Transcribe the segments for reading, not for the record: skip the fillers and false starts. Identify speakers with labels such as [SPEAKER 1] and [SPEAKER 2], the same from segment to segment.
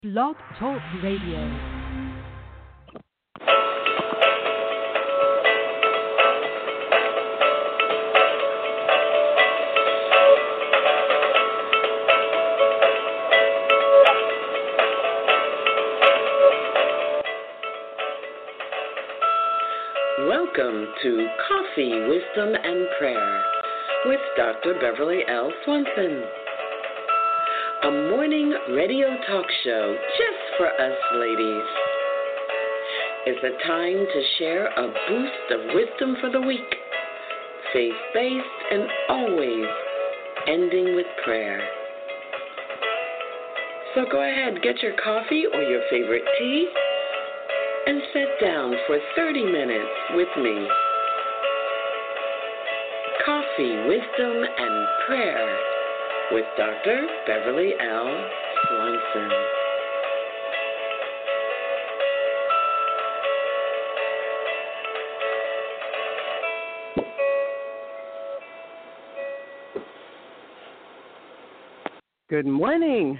[SPEAKER 1] Blog Talk Radio.
[SPEAKER 2] Welcome to Coffee, Wisdom, and Prayer with Dr. Beverly L. Swanson, a morning radio talk show just for us ladies. It's a time to share a boost of wisdom for the week, faith-based and always ending with prayer. So go ahead, get your coffee or your favorite tea and sit down for 30 minutes with me. Coffee, Wisdom, and Prayer with Dr. Beverly L. Swanson.
[SPEAKER 3] Good morning,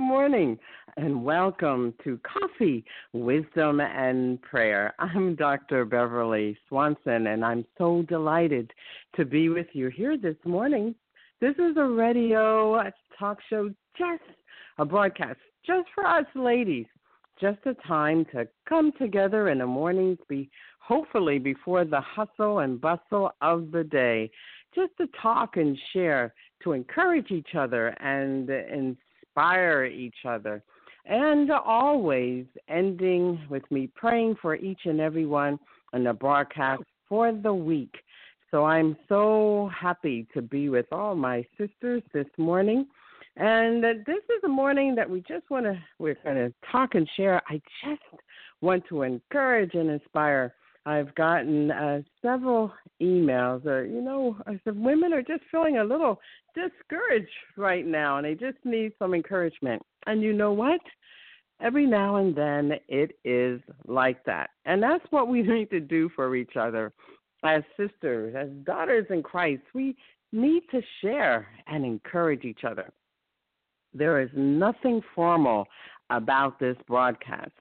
[SPEAKER 3] and welcome to Coffee, Wisdom, and Prayer. I'm Dr. Beverly Swanson, and I'm so delighted to be with you here this morning. This is a radio talk show, just a broadcast, just for us ladies, just a time to come together in the mornings, hopefully before the hustle and bustle of the day, just to talk and share, to encourage each other and inspire each other, and always ending with me praying for each and every one in the broadcast for the week. So I'm so happy to be with all my sisters this morning. And this is a morning that we're going to talk and share. I just want to encourage and inspire. I've gotten several emails. Women are just feeling a little discouraged right now, and they just need some encouragement. And you know what? Every now and then it is like that. And that's what we need to do for each other as sisters, as daughters in Christ. We need to share and encourage each other. There is nothing formal about this broadcast.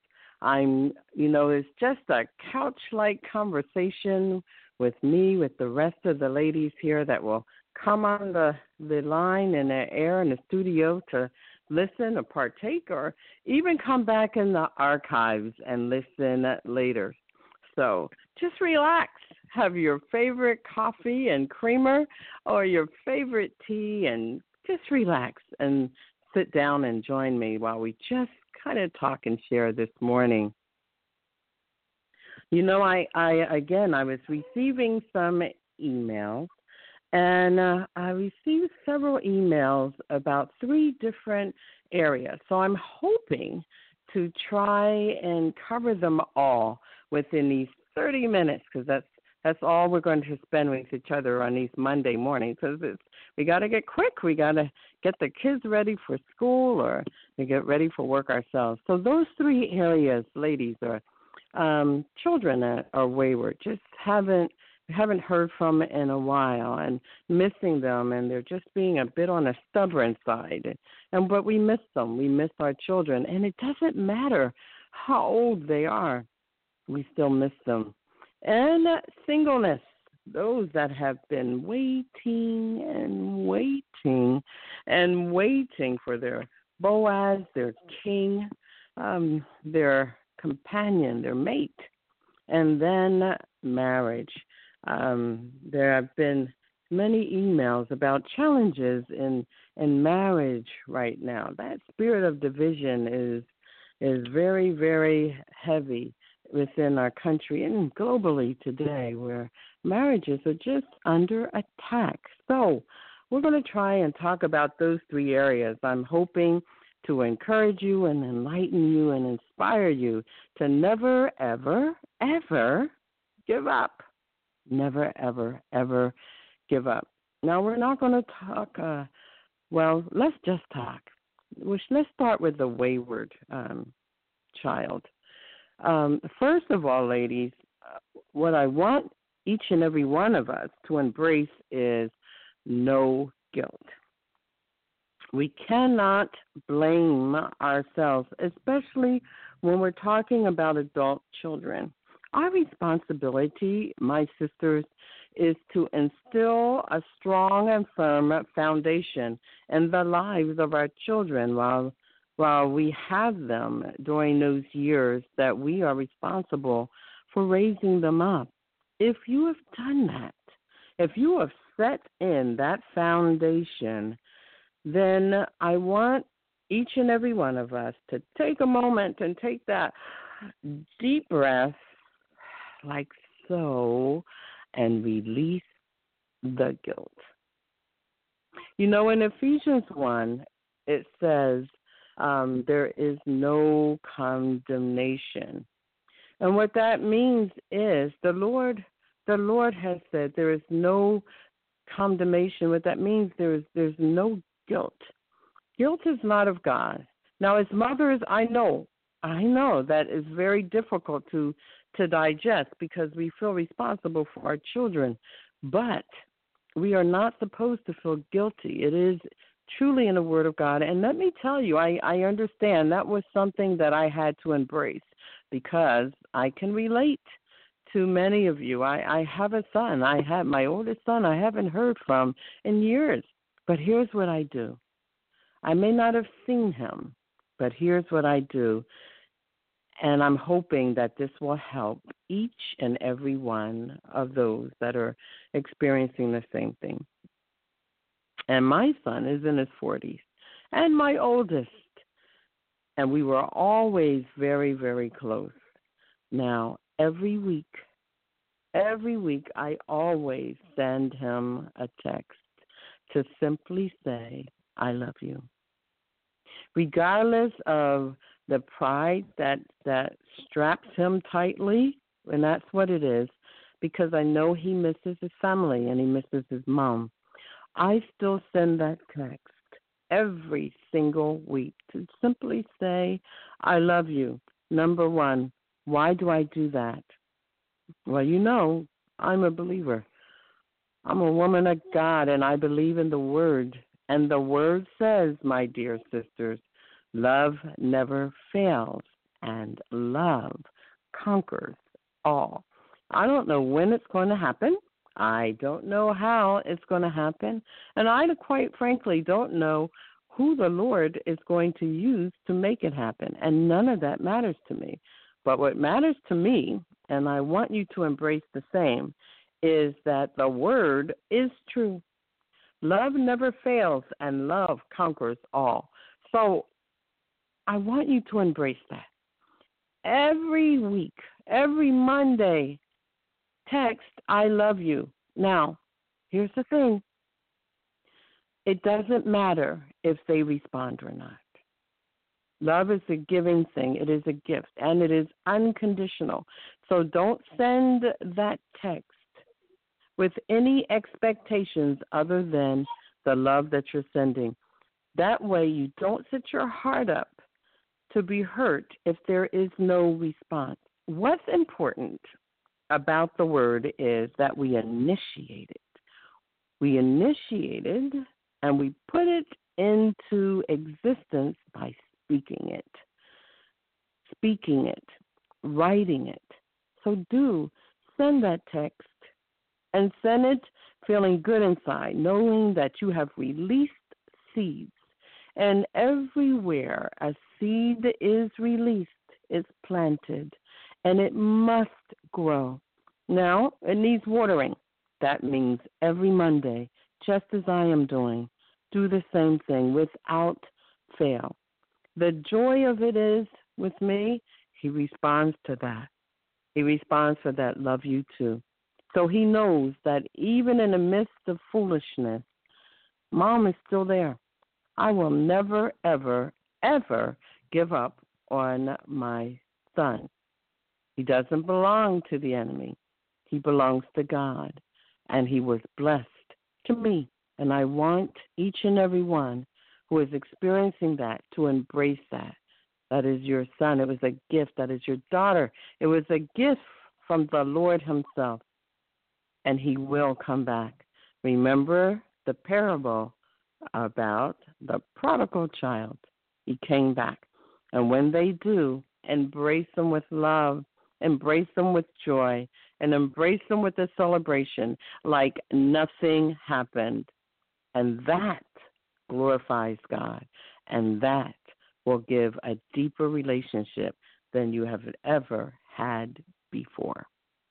[SPEAKER 3] It's just a couch-like conversation with me, with the rest of the ladies here that will come on the line in the air in the studio to listen or partake, or even come back in the archives and listen later. So just relax. Have your favorite coffee and creamer or your favorite tea, and just relax and sit down and join me while we just kind of talk and share this morning. I was receiving some emails, and I received several emails about 3 different areas. So I'm hoping to try and cover them all within these 30 minutes, because that's all we're going to spend with each other on these Monday mornings, because we got to get quick. We got to get the kids ready for school, or to get ready for work ourselves. So those 3 areas, ladies, are children that are wayward, just haven't heard from in a while, and missing them, and they're just being a bit on a stubborn side. But we miss them. We miss our children, and it doesn't matter how old they are. We still miss them. And singleness, those that have been waiting and waiting and waiting for their Boaz, their king, their companion, their mate, and then marriage. There have been many emails about challenges in marriage right now. That spirit of division is very, very heavy within our country and globally today, where marriages are just under attack. So we're going to try and talk about those 3 areas. I'm hoping to encourage you and enlighten you and inspire you to never, ever, ever give up. Never, ever, ever give up. Now, we're not going to talk, let's just talk. Let's start with the wayward child. First of all, ladies, what I want each and every one of us to embrace is no guilt. We cannot blame ourselves, especially when we're talking about adult children. Our responsibility, my sisters, is to instill a strong and firm foundation in the lives of our children while we have them during those years that we are responsible for raising them up. If you have done that, if you have set in that foundation, then I want each and every one of us to take a moment and take that deep breath like so and release the guilt. You know, in Ephesians 1, it says there is no condemnation. And what that means is the Lord has said there is no condemnation. What that means there's no guilt. Guilt is not of God. Now, as mothers, I know that is very difficult to digest because we feel responsible for our children, but we are not supposed to feel guilty. It is truly in the Word of God. And let me tell you, I understand that was something that I had to embrace because I can relate to many of you. I have a son. I have my oldest son I haven't heard from in years. But here's what I do. I may not have seen him, but here's what I do. And I'm hoping that this will help each and every one of those that are experiencing the same thing. And my son is in his 40s, and my oldest. And we were always very, very close. Now, every week, I always send him a text to simply say, I love you. Regardless of the pride that straps him tightly, and that's what it is, because I know he misses his family and he misses his mom, I still send that text every single week to simply say, I love you. Number one, why do I do that? Well, you know, I'm a believer. I'm a woman of God, and I believe in the Word. And the Word says, my dear sisters, love never fails, and love conquers all. I don't know when it's going to happen. I don't know how it's going to happen. And I, quite frankly, don't know who the Lord is going to use to make it happen. And none of that matters to me. But what matters to me, and I want you to embrace the same, is that the Word is true. Love never fails, and love conquers all. So I want you to embrace that. Every week, every Monday, text, I love you. Now, here's the thing. It doesn't matter if they respond or not. Love is a giving thing. It is a gift, and it is unconditional. So don't send that text with any expectations other than the love that you're sending. That way you don't set your heart up to be hurt if there is no response. What's important about the Word is that we initiate it. We initiated and we put it into existence by speaking it, writing it. So do send that text and send it feeling good inside, knowing that you have released seeds. And everywhere a seed is released, it's planted, and it must grow. Now, it needs watering. That means every Monday, just as I am doing, do the same thing without fail. The joy of it is, with me, he responds to that. He responds to that, love you too. So he knows that even in the midst of foolishness, Mom is still there. I will never, ever, ever give up on my son. He doesn't belong to the enemy. He belongs to God, and he was blessed to me. And I want each and every one who is experiencing that to embrace that. That is your son. It was a gift. That is your daughter. It was a gift from the Lord himself, and he will come back. Remember the parable about the prodigal child. He came back. And when they do, embrace them with love, embrace them with joy, and embrace them with a celebration like nothing happened. And that glorifies God. And that will give a deeper relationship than you have ever had before.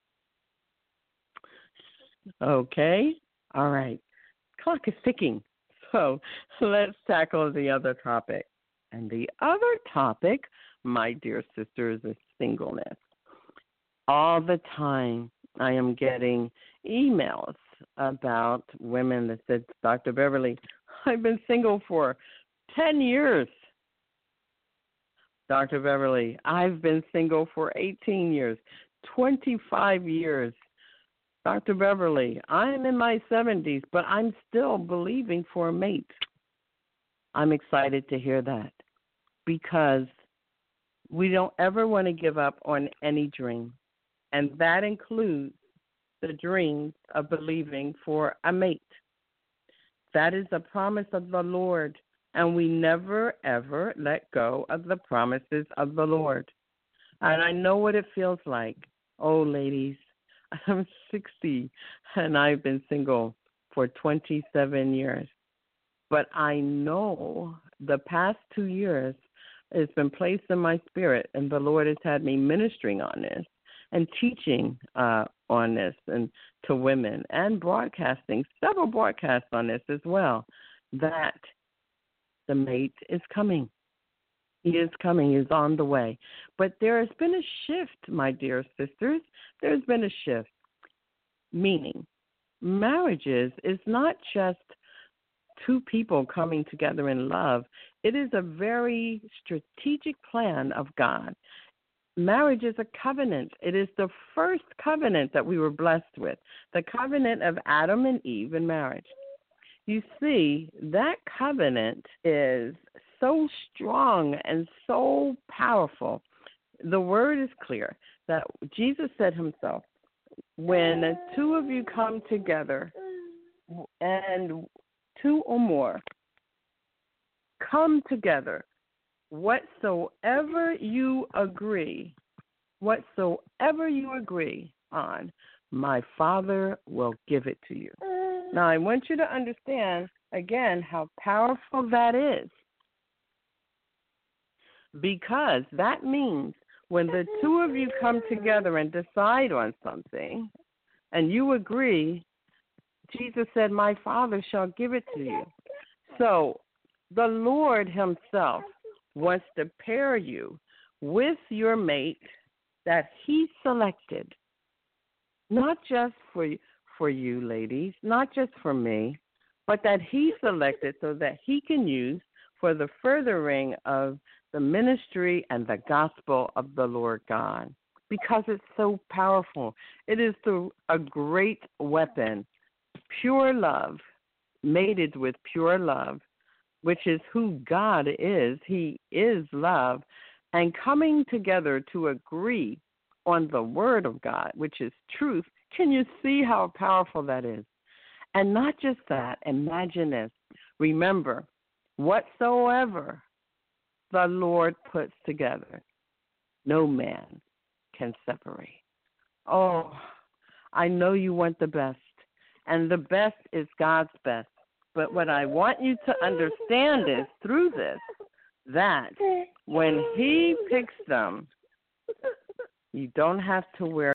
[SPEAKER 3] Okay? All right. Clock is ticking. So let's tackle the other topic. And the other topic, my dear sisters, is singleness. All the time I am getting emails about women that said, Dr. Beverly, I've been single for 10 years. Dr. Beverly, I've been single for 18 years, 25 years. Dr. Beverly, I'm in my 70s, but I'm still believing for a mate. I'm excited to hear that because we don't ever want to give up on any dream, and that includes the dreams of believing for a mate. That is a promise of the Lord, and we never, ever let go of the promises of the Lord. And I know what it feels like. Oh, ladies, I'm 60, and I've been single for 27 years. But I know the past 2 years it's been placed in my spirit, and the Lord has had me ministering on this and teaching on this and to women and broadcasting, several broadcasts on this as well, that the mate is coming. He is coming. He is on the way. But there has been a shift, my dear sisters. There's been a shift, meaning marriages is not just two people coming together in love. It is a very strategic plan of God. Marriage is a covenant. It is the first covenant that we were blessed with, the covenant of Adam and Eve in marriage. You see, that covenant is so strong and so powerful. The word is clear that Jesus said himself, when two of you come together and two or more come together, whatsoever you agree on, my Father will give it to you. Now, I want you to understand, again, how powerful that is. Because that means when the two of you come together and decide on something, and you agree, Jesus said, my Father shall give it to you. So the Lord himself wants to pair you with your mate that he selected, not just for you ladies, not just for me, but that he selected so that he can use for the furthering of the ministry and the gospel of the Lord God, because it's so powerful. It is a great weapon, pure love, mated with pure love, which is who God is. He is love, and coming together to agree on the word of God, which is truth. Can you see how powerful that is? And not just that, imagine this. Remember, whatsoever the Lord puts together, no man can separate. Oh, I know you want the best, and the best is God's best. But what I want you to understand is through this, that when he picks them, you don't have to wear